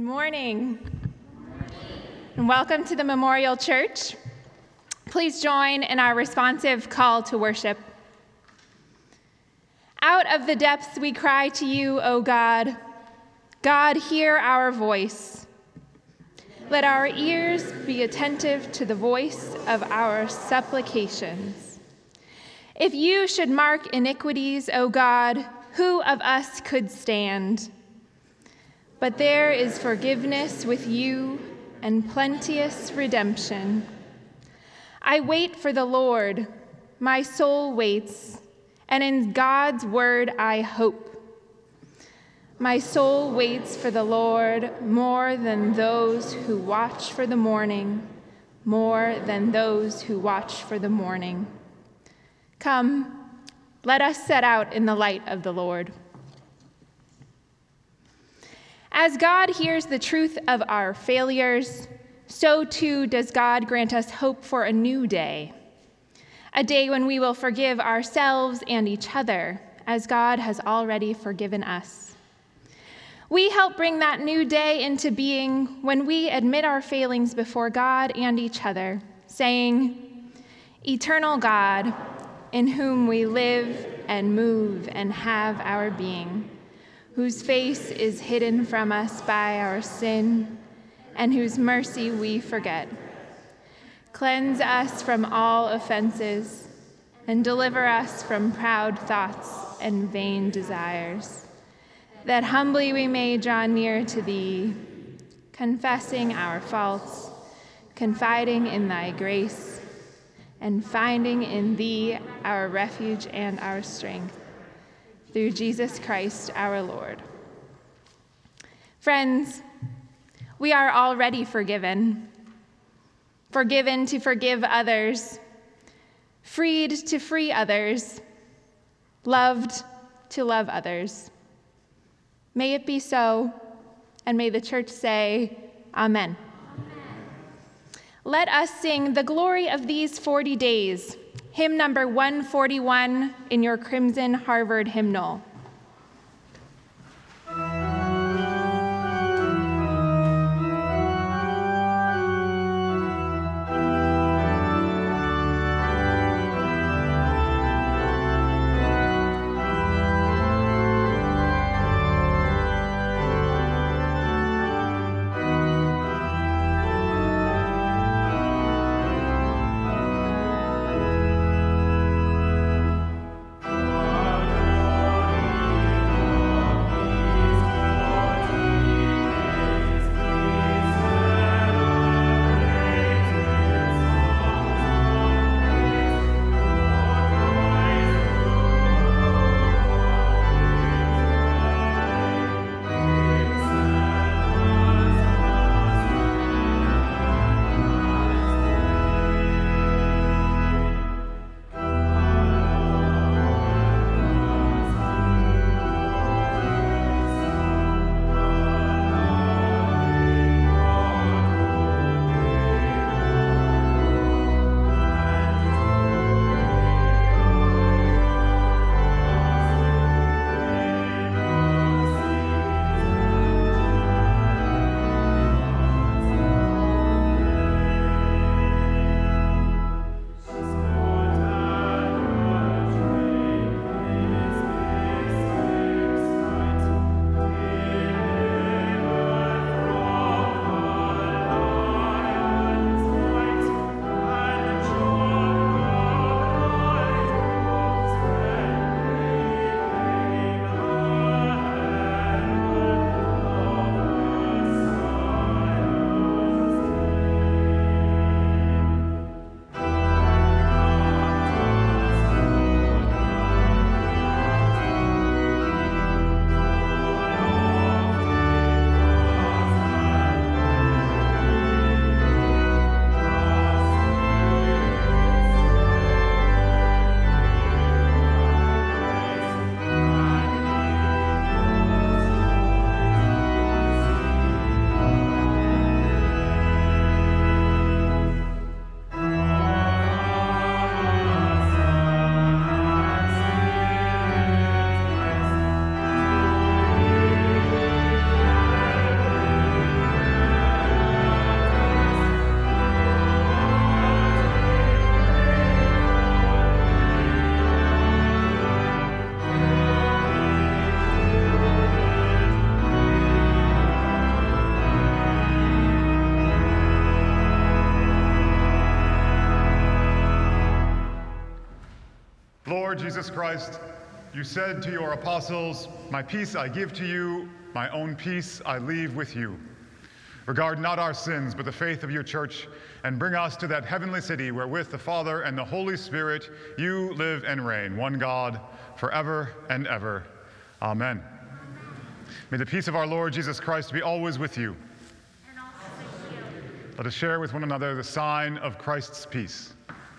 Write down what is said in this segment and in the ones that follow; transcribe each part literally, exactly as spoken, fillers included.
morning, and welcome to the Memorial Church. Please join in our responsive call to worship. Out of the depths we cry to you, O God. God, hear our voice. Let our ears be attentive to the voice of our supplications. If you should mark iniquities, O God, who of us could stand? But there is forgiveness with you and plenteous redemption. I wait for the Lord, my soul waits, and in God's word I hope. My soul waits for the Lord more than those who watch for the morning, more than those who watch for the morning. Come, let us set out in the light of the Lord. As God hears the truth of our failures, so too does God grant us hope for a new day, a day when we will forgive ourselves and each other, as God has already forgiven us. We help bring that new day into being when we admit our failings before God and each other, saying, "Eternal God, in whom we live and move and have our being, whose face is hidden from us by our sin, and whose mercy we forget. Cleanse us from all offenses, and deliver us from proud thoughts and vain desires, that humbly we may draw near to thee, confessing our faults, confiding in thy grace, and finding in thee our refuge and our strength. Through Jesus Christ our Lord." Friends, we are already forgiven. Forgiven to forgive others, freed to free others, loved to love others. May it be so, and may the church say, Amen. Amen. Let us sing "The Glory of These forty Days," hymn number one forty-one in your Crimson Harvard hymnal. Amen. Lord Jesus Christ, you said to your apostles, "My peace I give to you, my own peace I leave with you." Regard not our sins, but the faith of your church, and bring us to that heavenly city where with the Father and the Holy Spirit you live and reign, one God, forever and ever. Amen. May the peace of our Lord Jesus Christ be always with you. And also with you. Let us share with one another the sign of Christ's peace.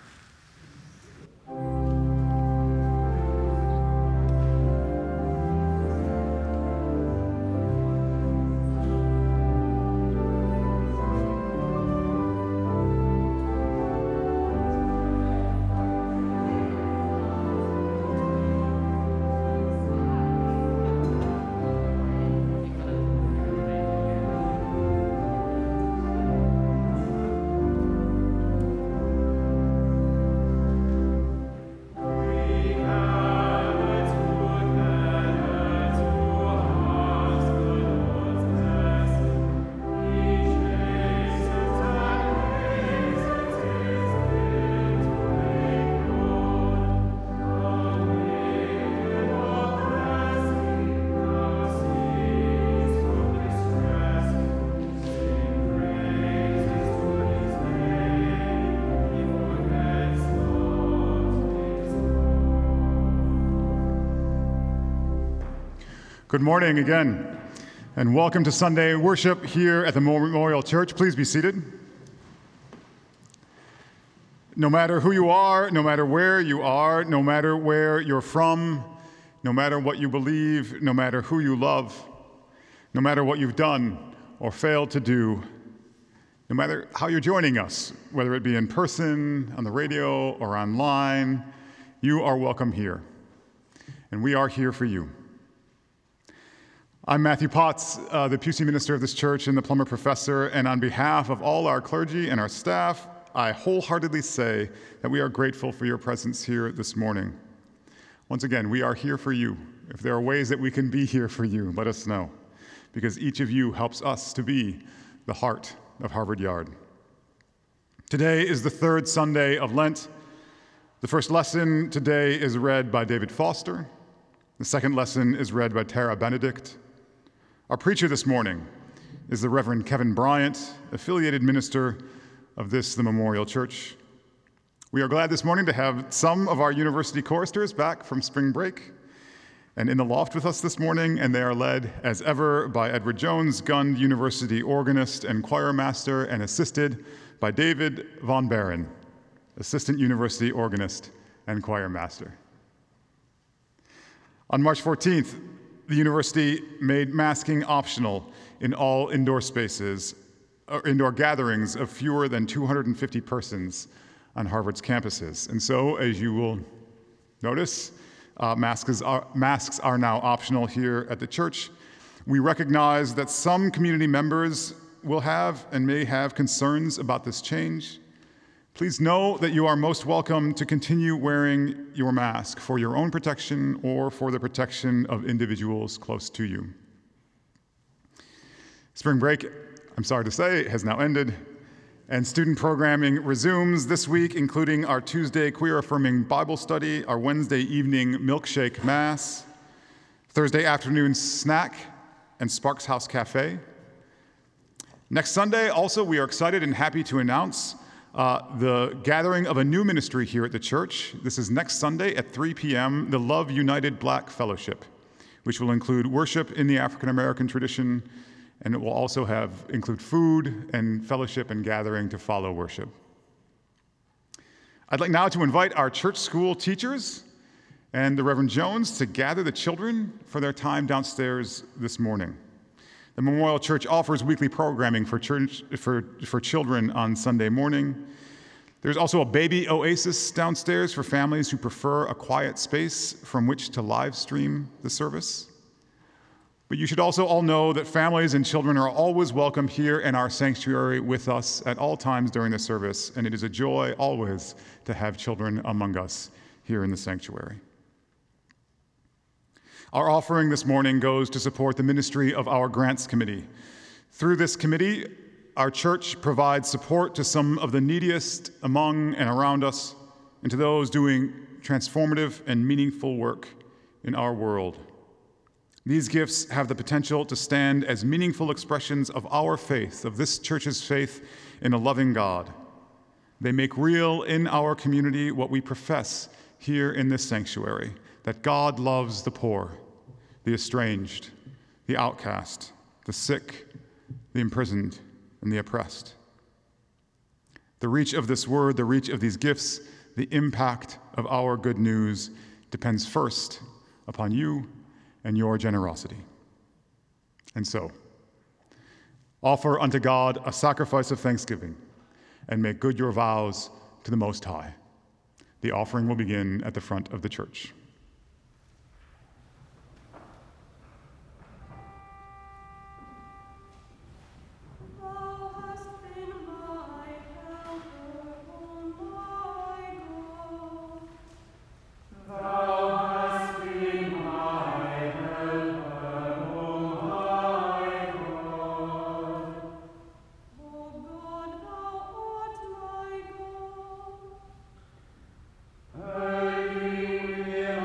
Good morning again, and welcome to Sunday worship here at the Memorial Church. Please be seated. No matter who you are, no matter where you are, no matter where you're from, no matter what you believe, no matter who you love, no matter what you've done or failed to do, no matter how you're joining us, whether it be in person, on the radio, or online, you are welcome here, and we are here for you. I'm Matthew Potts, uh, the Pusey minister of this church and the Plummer professor, and on behalf of all our clergy and our staff, I wholeheartedly say that we are grateful for your presence here this morning. Once again, we are here for you. If there are ways that we can be here for you, let us know, because each of you helps us to be the heart of Harvard Yard. Today is the third Sunday of Lent. The first lesson today is read by David Foster. The second lesson is read by Tara Benedict. Our preacher this morning is the Reverend Kevin Bryant, affiliated minister of this, the Memorial Church. We are glad this morning to have some of our university choristers back from spring break and in the loft with us this morning, and they are led, as ever, by Edward Jones, Gund University organist and choir master, and assisted by David Von Barron, assistant university organist and choir master. On March fourteenth, the university made masking optional in all indoor spaces, or indoor gatherings of fewer than two hundred fifty persons on Harvard's campuses. And so, as you will notice, uh, masks, are, masks are now optional here at the church. We recognize that some community members will have and may have concerns about this change. Please know that you are most welcome to continue wearing your mask for your own protection or for the protection of individuals close to you. Spring break, I'm sorry to say, has now ended, and student programming resumes this week, including our Tuesday queer-affirming Bible study, our Wednesday evening milkshake mass, Thursday afternoon snack, and Sparks House Cafe. Next Sunday, also, we are excited and happy to announce Uh, the gathering of a new ministry here at the church. This is next Sunday at three p.m., the Love United Black Fellowship, which will include worship in the African American tradition, and it will also have include food and fellowship and gathering to follow worship. I'd like now to invite our church school teachers and the Reverend Jones to gather the children for their time downstairs this morning. The Memorial Church offers weekly programming for, church, for, for children on Sunday morning. There's also a baby oasis downstairs for families who prefer a quiet space from which to live stream the service. But you should also all know that families and children are always welcome here in our sanctuary with us at all times during the service, and it is a joy always to have children among us here in the sanctuary. Our offering this morning goes to support the ministry of our grants committee. Through this committee, our church provides support to some of the neediest among and around us, and to those doing transformative, and meaningful work in our world. These gifts have the potential to stand as meaningful expressions of our faith, of this church's faith in a loving God. They make real in our community what we profess here in this sanctuary, that God loves the poor, the estranged, the outcast, the sick, the imprisoned, and the oppressed. The reach of this word, the reach of these gifts, the impact of our good news depends first upon you and your generosity. And so, offer unto God a sacrifice of thanksgiving and make good your vows to the Most High. The offering will begin at the front of the church. Early will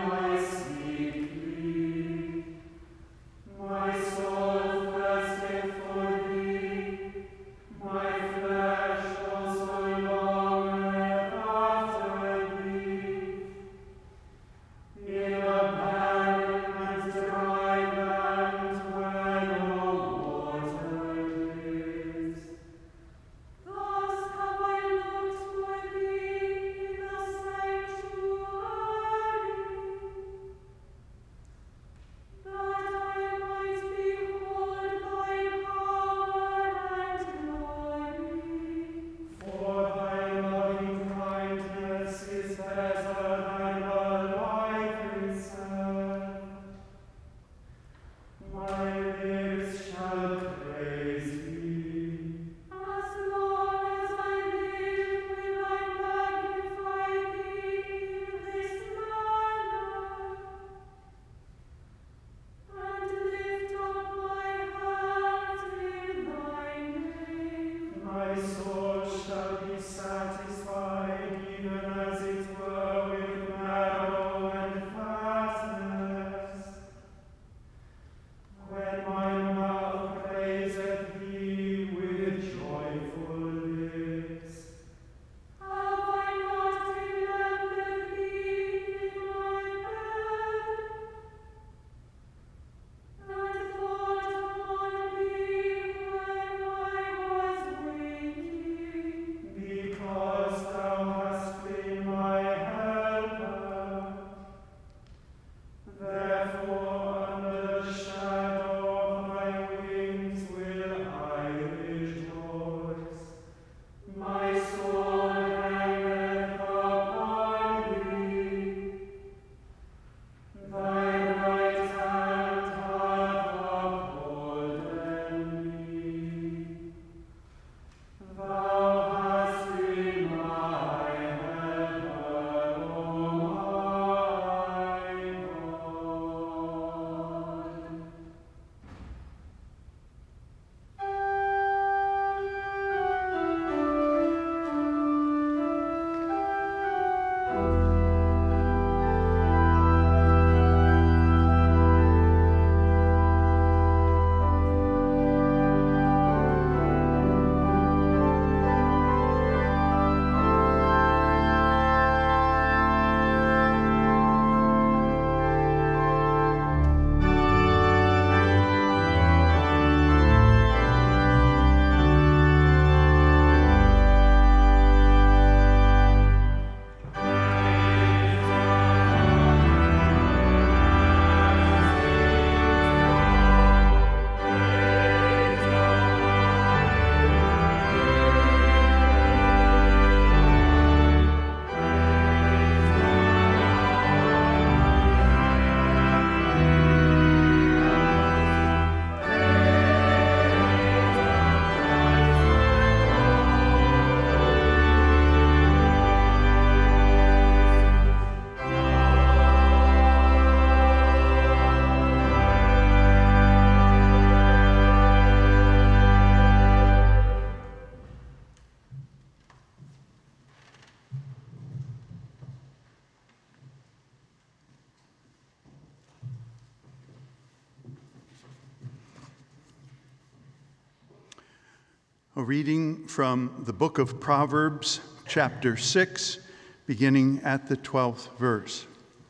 A reading from the book of Proverbs, chapter six, beginning at the twelfth verse.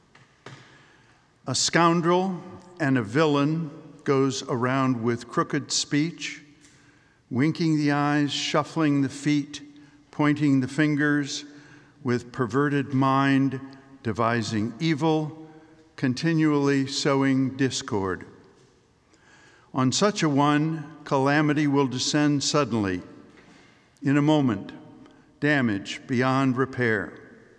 A scoundrel and a villain goes around with crooked speech, winking the eyes, shuffling the feet, pointing the fingers, with perverted mind, devising evil, continually sowing discord. On such a one, calamity will descend suddenly, in a moment, damage beyond repair.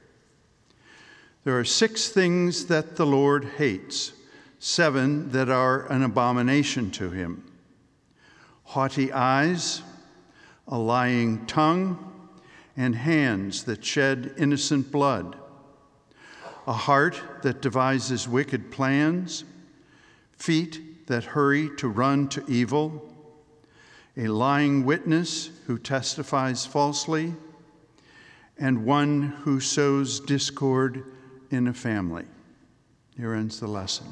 There are six things that the Lord hates, seven that are an abomination to him: haughty eyes, a lying tongue, and hands that shed innocent blood, a heart that devises wicked plans, feet that hurry to run to evil, a lying witness who testifies falsely, and one who sows discord in a family. Here ends the lesson.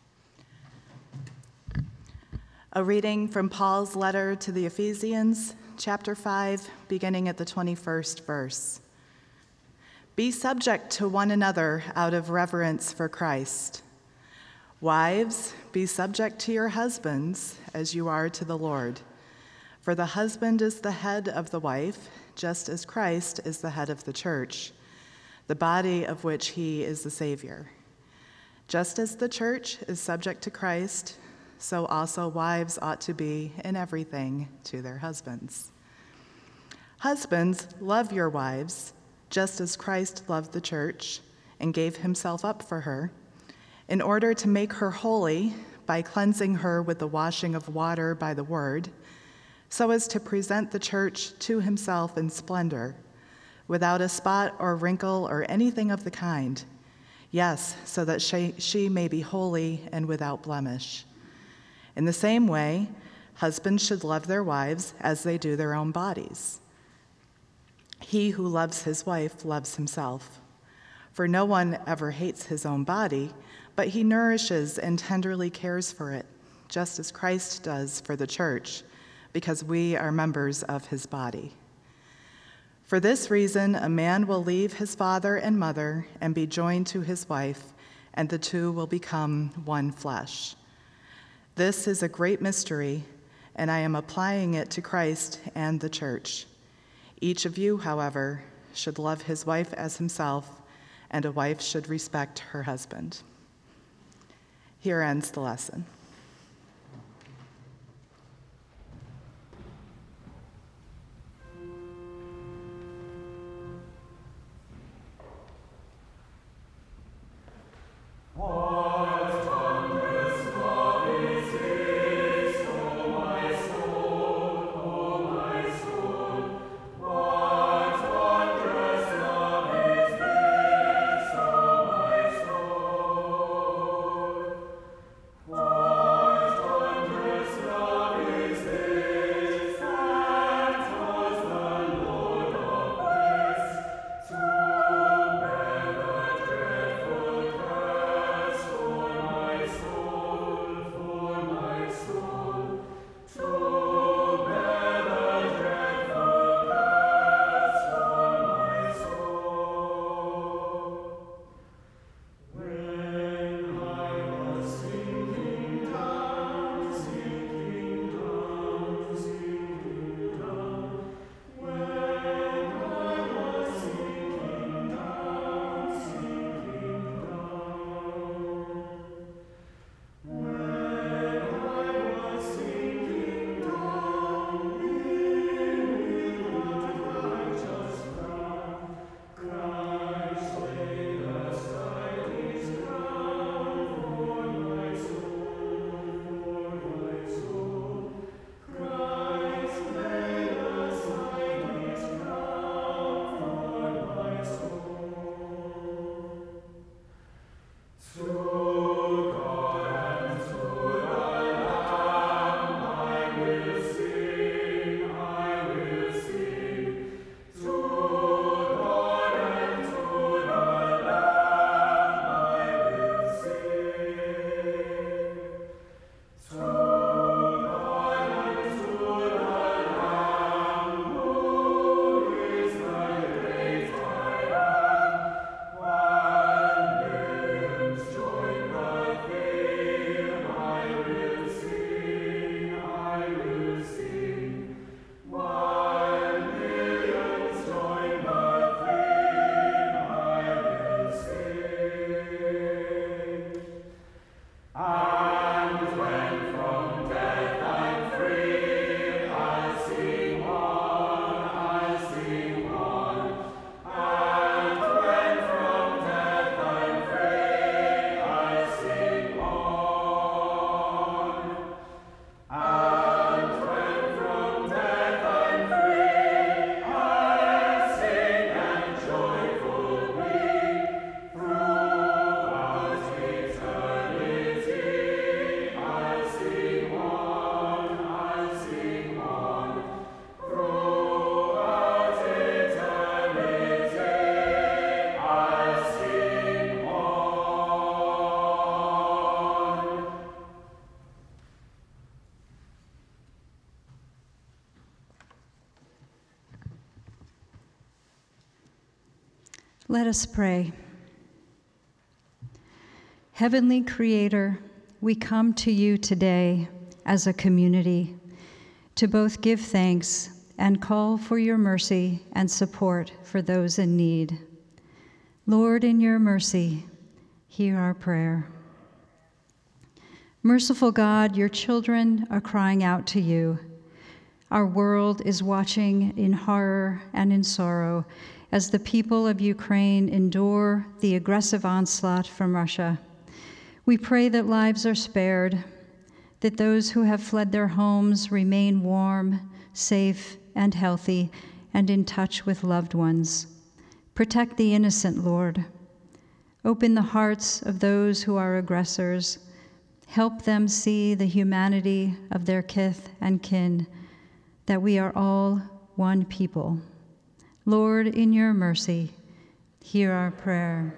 A reading from Paul's letter to the Ephesians, chapter five, beginning at the twenty-first verse. Be subject to one another out of reverence for Christ. Wives, be subject to your husbands as you are to the Lord. For the husband is the head of the wife, just as Christ is the head of the church, the body of which he is the Savior. Just as the church is subject to Christ, so also wives ought to be in everything to their husbands. Husbands, love your wives, just as Christ loved the church and gave himself up for her, in order to make her holy by cleansing her with the washing of water by the word, so as to present the church to himself in splendor, without a spot or wrinkle or anything of the kind. Yes, so that she, she may be holy and without blemish. In the same way, husbands should love their wives as they do their own bodies. He who loves his wife loves himself. For no one ever hates his own body, but he nourishes and tenderly cares for it, just as Christ does for the church, because we are members of his body. For this reason, a man will leave his father and mother and be joined to his wife, and the two will become one flesh. This is a great mystery, and I am applying it to Christ and the church. Each of you, however, should love his wife as himself, and a wife should respect her husband. Here ends the lesson. Oh Let us pray. Heavenly Creator, we come to you today as a community to both give thanks and call for your mercy and support for those in need. Lord, in your mercy, hear our prayer. Merciful God, your children are crying out to you. Our world is watching in horror and in sorrow as the people of Ukraine endure the aggressive onslaught from Russia. We pray that lives are spared, that those who have fled their homes remain warm, safe, and healthy, and in touch with loved ones. Protect the innocent, Lord. Open the hearts of those who are aggressors. Help them see the humanity of their kith and kin, that we are all one people. Lord, in your mercy, hear our prayer.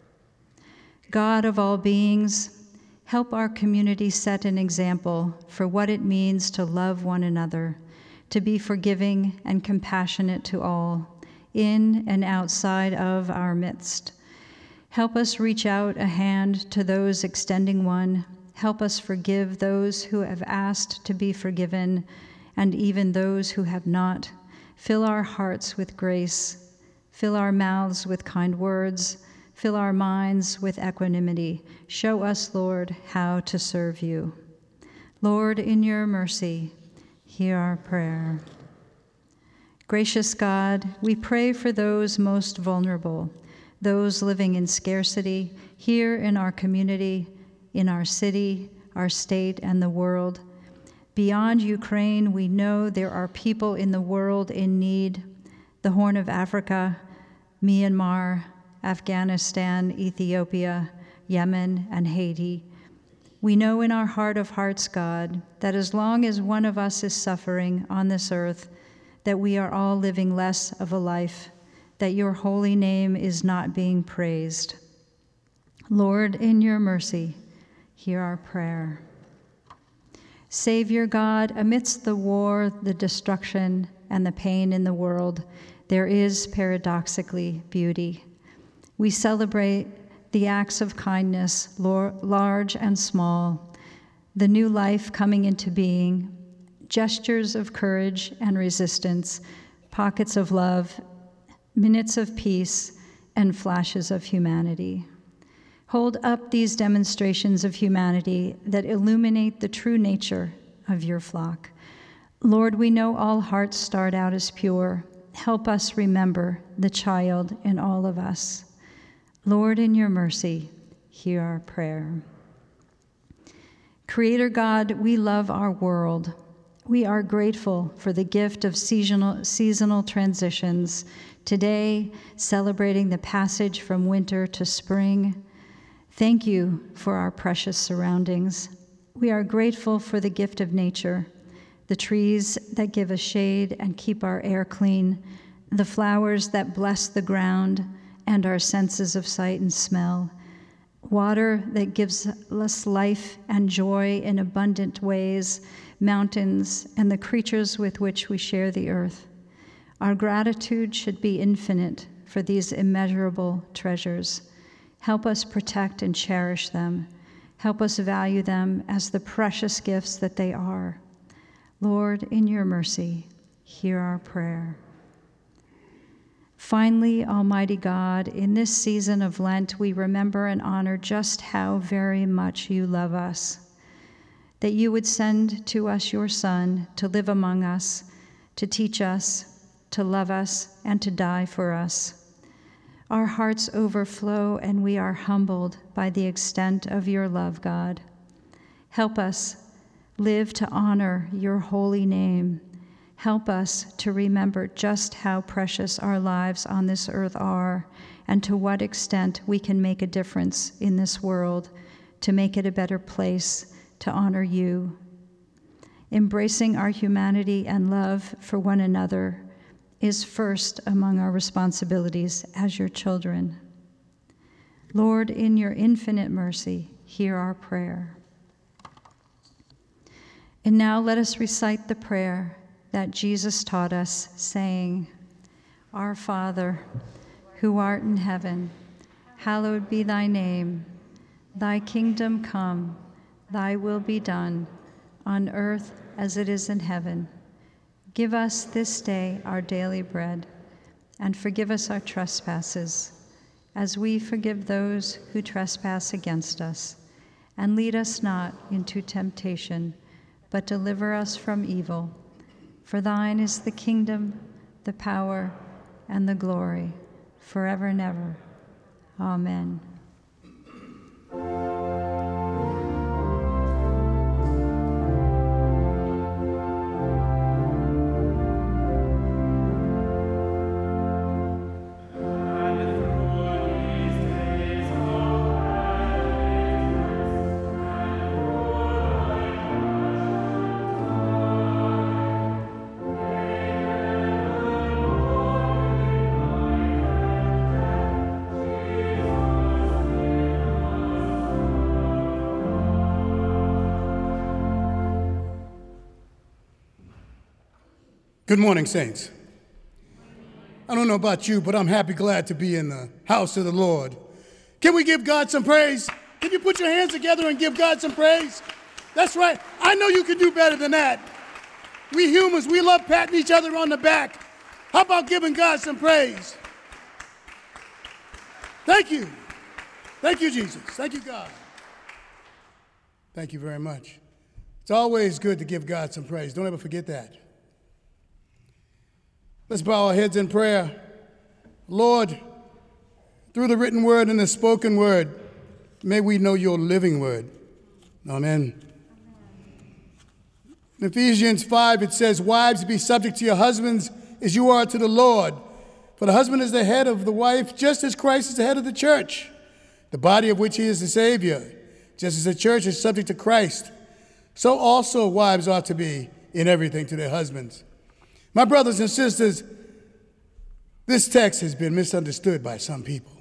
God of all beings, help our community set an example for what it means to love one another, to be forgiving and compassionate to all, in and outside of our midst. Help us reach out a hand to those extending one. Help us forgive those who have asked to be forgiven, and even those who have not. Fill our hearts with grace. Fill our mouths with kind words. Fill our minds with equanimity. Show us, Lord, how to serve you. Lord, in your mercy, hear our prayer. Gracious God, we pray for those most vulnerable, those living in scarcity here in our community, in our city, our state, and the world. Beyond Ukraine, we know there are people in the world in need. The Horn of Africa, Myanmar, Afghanistan, Ethiopia, Yemen, and Haiti. We know in our heart of hearts, God, that as long as one of us is suffering on this earth, that we are all living less of a life, that your holy name is not being praised. Lord, in your mercy, hear our prayer. Savior God, amidst the war, the destruction, and the pain in the world, there is paradoxically beauty. We celebrate the acts of kindness, large and small, the new life coming into being, gestures of courage and resistance, pockets of love, minutes of peace, and flashes of humanity. Hold up these demonstrations of humanity that illuminate the true nature of your flock. Lord, we know all hearts start out as pure. Help us remember the child in all of us. Lord, in your mercy, hear our prayer. Creator God, we love our world. We are grateful for the gift of seasonal, seasonal transitions, today celebrating the passage from winter to spring. Thank you for our precious surroundings. We are grateful for the gift of nature, the trees that give us shade and keep our air clean, the flowers that bless the ground and our senses of sight and smell, water that gives us life and joy in abundant ways, mountains, and the creatures with which we share the earth. Our gratitude should be infinite for these immeasurable treasures. Help us protect and cherish them. Help us value them as the precious gifts that they are. Lord, in your mercy, hear our prayer. Finally, Almighty God, in this season of Lent, we remember and honor just how very much you love us, that you would send to us your Son to live among us, to teach us, to love us, and to die for us. Our hearts overflow, and we are humbled by the extent of your love, God. Help us live to honor your holy name. Help us to remember just how precious our lives on this earth are, and to what extent we can make a difference in this world, to make it a better place, to honor you. Embracing our humanity and love for one another is first among our responsibilities as your children. Lord, in your infinite mercy, hear our prayer. And now let us recite the prayer that Jesus taught us, saying, Our Father, who art in heaven, hallowed be thy name. Thy kingdom come, thy will be done, on earth as it is in heaven. Give us this day our daily bread, and forgive us our trespasses, as we forgive those who trespass against us. And lead us not into temptation, but deliver us from evil. For thine is the kingdom, the power, and the glory, forever and ever. Amen. Good morning, saints. I don't know about you, but I'm happy, glad to be in the house of the Lord. Can we give God some praise? Can you put your hands together and give God some praise? That's right. I know you can do better than that. We humans, we love patting each other on the back. How about giving God some praise? Thank you. Thank you, Jesus. Thank you, God. Thank you very much. It's always good to give God some praise. Don't ever forget that. Let's bow our heads in prayer. Lord, through the written word and the spoken word, may we know your living word. Amen. In Ephesians five, it says, wives, be subject to your husbands as you are to the Lord. For the husband is the head of the wife, just as Christ is the head of the church, the body of which he is the Savior. Just as the church is subject to Christ, so also wives ought to be in everything to their husbands. My brothers and sisters, this text has been misunderstood by some people.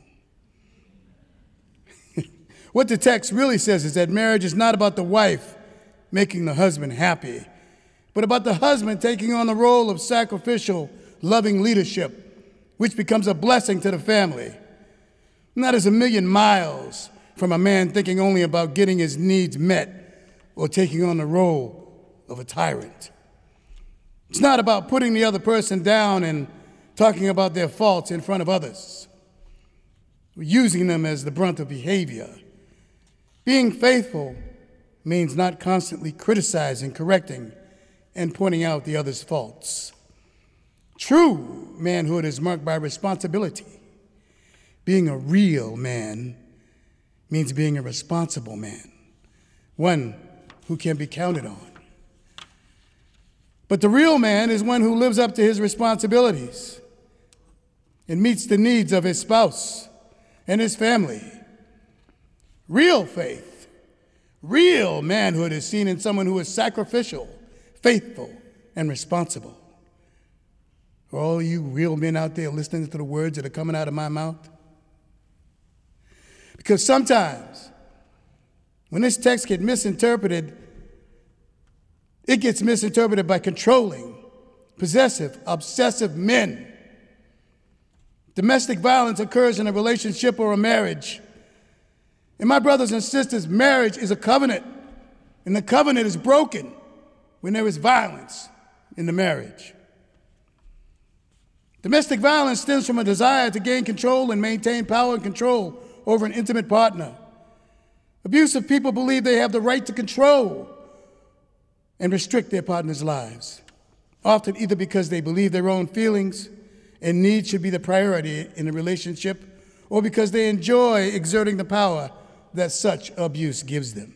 What the text really says is that marriage is not about the wife making the husband happy, but about the husband taking on the role of sacrificial, loving leadership, which becomes a blessing to the family. And that is a million miles from a man thinking only about getting his needs met or taking on the role of a tyrant. It's not about putting the other person down and talking about their faults in front of others, using them as the brunt of behavior. Being faithful means not constantly criticizing, correcting, and pointing out the other's faults. True manhood is marked by responsibility. Being a real man means being a responsible man, one who can be counted on. But the real man is one who lives up to his responsibilities and meets the needs of his spouse and his family. Real faith, real manhood is seen in someone who is sacrificial, faithful, and responsible. For all you real men out there listening to the words that are coming out of my mouth? Because sometimes when this text gets misinterpreted, it gets misinterpreted by controlling, possessive, obsessive men. Domestic violence occurs in a relationship or a marriage. And my brothers and sisters, marriage is a covenant, and the covenant is broken when there is violence in the marriage. Domestic violence stems from a desire to gain control and maintain power and control over an intimate partner. Abusive people believe they have the right to control and restrict their partner's lives, often either because they believe their own feelings and needs should be the priority in a relationship, or because they enjoy exerting the power that such abuse gives them.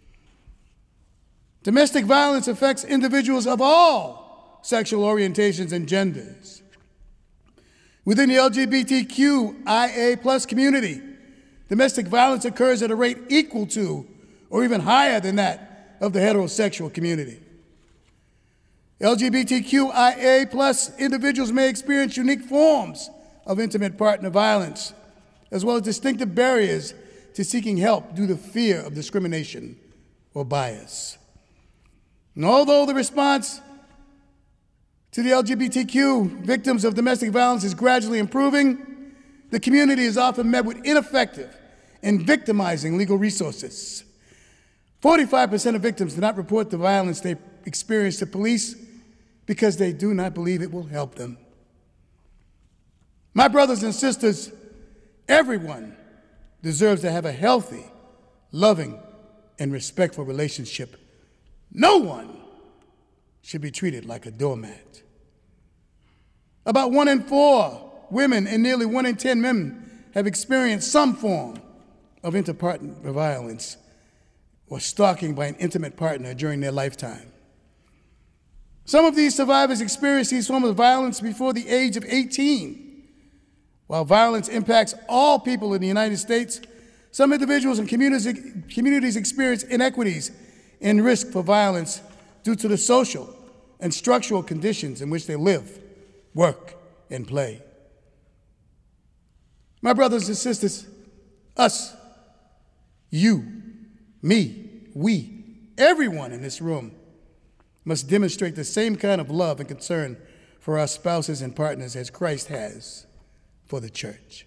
Domestic violence affects individuals of all sexual orientations and genders. Within the L G B T Q I A plus community, domestic violence occurs at a rate equal to or even higher than that of the heterosexual community. L G B T Q I A plus individuals may experience unique forms of intimate partner violence, as well as distinctive barriers to seeking help due to fear of discrimination or bias. And although the response to the L G B T Q victims of domestic violence is gradually improving, The community is often met with ineffective and victimizing legal resources. forty-five percent of victims do not report the violence they experience to police because they do not believe it will help them. My brothers and sisters, everyone deserves to have a healthy, loving, and respectful relationship. No one should be treated like a doormat. About one in four women and nearly one in ten men have experienced some form of interpartner violence or stalking by an intimate partner during their lifetime. Some of these survivors experienced these forms of violence before the age of eighteen. While violence impacts all people in the United States, some individuals and communities, communities experience inequities and risk for violence due to the social and structural conditions in which they live, work, and play. My brothers and sisters, us, you, me, we, everyone in this room must demonstrate the same kind of love and concern for our spouses and partners as Christ has for the church.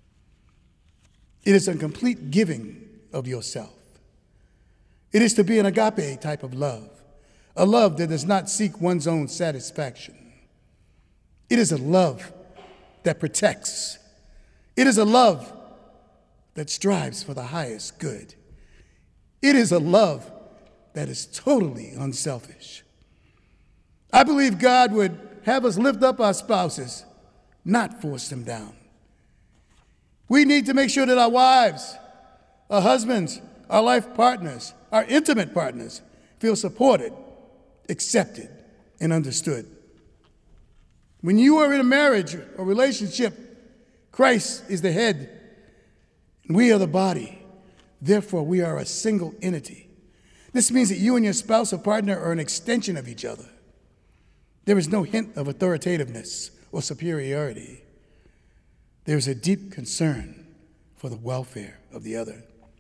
It is a complete giving of yourself. It is to be an agape type of love, a love that does not seek one's own satisfaction. It is a love that protects. It is a love that strives for the highest good. It is a love that is totally unselfish. I believe God would have us lift up our spouses, not force them down. We need to make sure that our wives, our husbands, our life partners, our intimate partners feel supported, accepted, and understood. When you are in a marriage or relationship, Christ is the head, and we are the body. Therefore, we are a single entity. This means that you and your spouse or partner are an extension of each other. There is no hint of authoritativeness or superiority. There is a deep concern for the welfare of the other.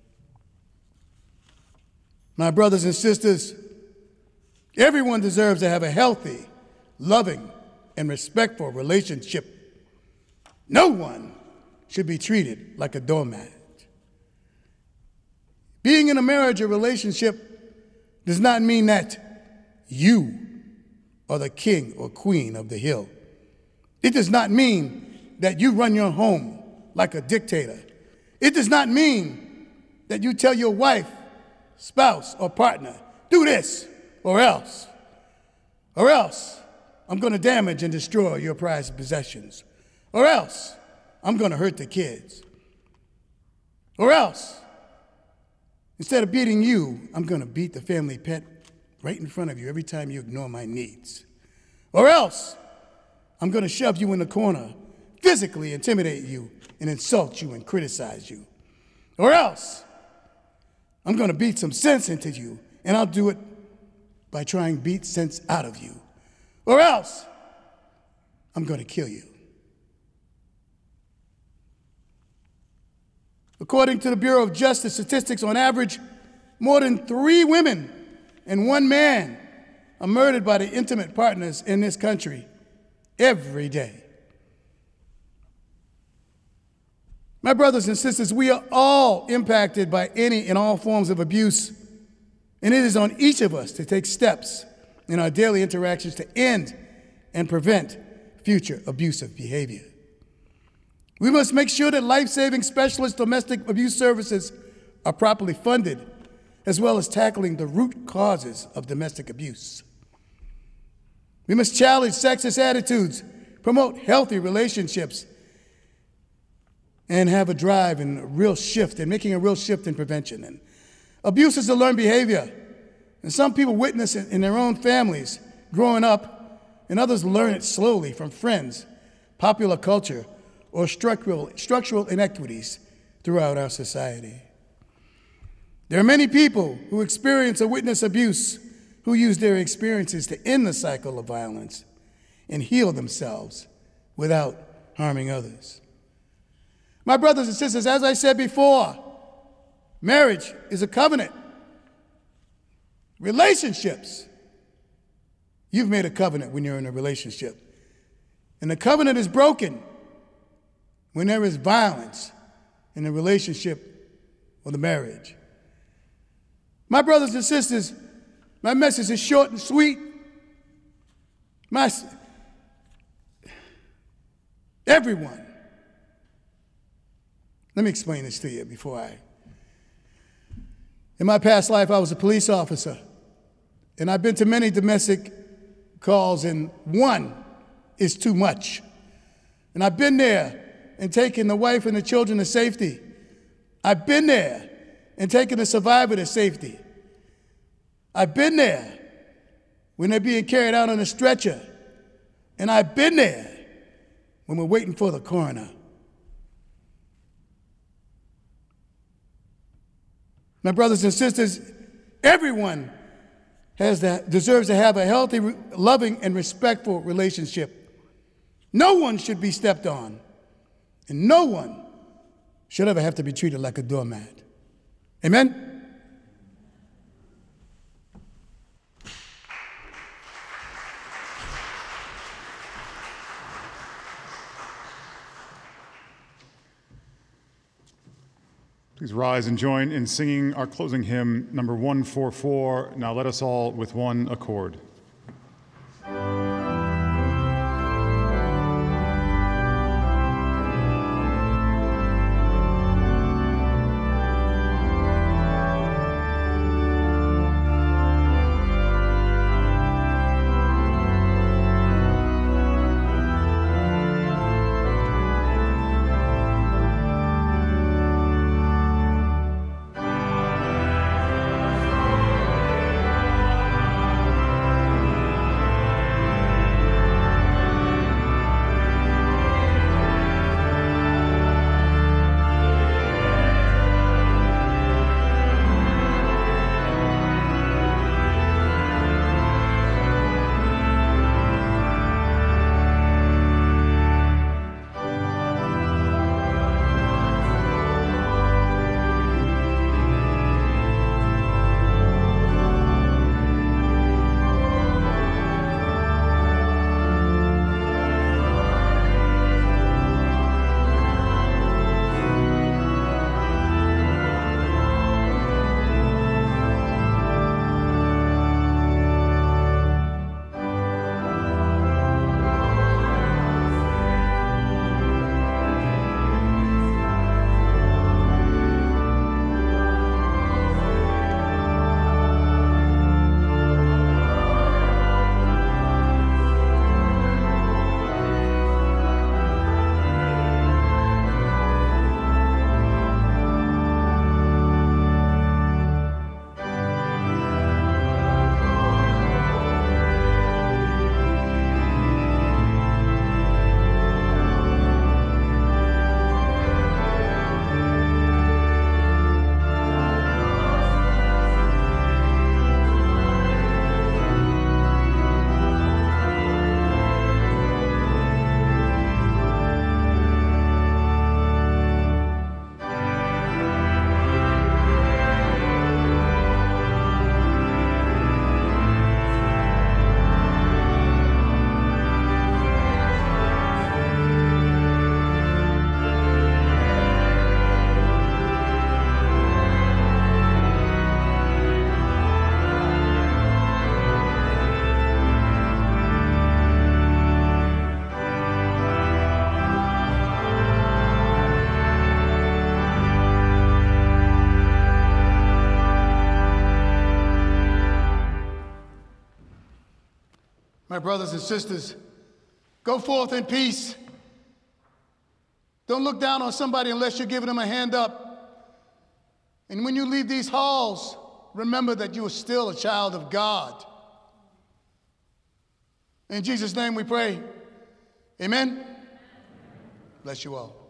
My brothers and sisters, everyone deserves to have a healthy, loving, and respectful relationship. No one should be treated like a doormat. Being in a marriage or relationship does not mean that you are the king or queen of the hill. It does not mean that you run your home like a dictator. It does not mean that you tell your wife, spouse, or partner, do this or else, or else I'm going to damage and destroy your prized possessions, or else I'm going to hurt the kids, or else instead of beating you, I'm going to beat the family pet right in front of you every time you ignore my needs, or else I'm going to shove you in the corner, physically intimidate you, and insult you and criticize you. Or else, I'm going to beat some sense into you, and I'll do it by trying to beat sense out of you. Or else, I'm going to kill you. According to the Bureau of Justice statistics, on average, more than three women and one man are murdered by their intimate partners in this country every day. My brothers and sisters, we are all impacted by any and all forms of abuse, and it is on each of us to take steps in our daily interactions to end and prevent future abusive behavior. We must make sure that life-saving specialist domestic abuse services are properly funded, as well as tackling the root causes of domestic abuse. We must challenge sexist attitudes, promote healthy relationships, and have a drive and a real shift and making a real shift in prevention. And abuse is a learned behavior, and some people witness it in their own families growing up, and others learn it slowly from friends, popular culture, or structural, structural inequities throughout our society. There are many people who experience or witness abuse who use their experiences to end the cycle of violence and heal themselves without harming others. My brothers and sisters, as I said before, marriage is a covenant. Relationships, you've made a covenant when you're in a relationship. And the covenant is broken when there is violence in the relationship or the marriage. My brothers and sisters, my message is short and sweet. My, everyone. Let me explain this to you before I. In my past life, I was a police officer, and I've been to many domestic calls, and one is too much. And I've been there and taken the wife and the children to safety. I've been there and taken the survivor to safety. I've been there when they're being carried out on a stretcher. And I've been there when we're waiting for the coroner. My brothers and sisters, everyone has that, deserves to have a healthy, loving, and respectful relationship. No one should be stepped on, and no one should ever have to be treated like a doormat. Amen? Please rise and join in singing our closing hymn, number one forty-four. Now let us all with one accord. My brothers and sisters, go forth in peace. Don't look down on somebody unless you're giving them a hand up. And when you leave these halls, remember that you are still a child of God. In Jesus' name we pray. Amen. Bless you all.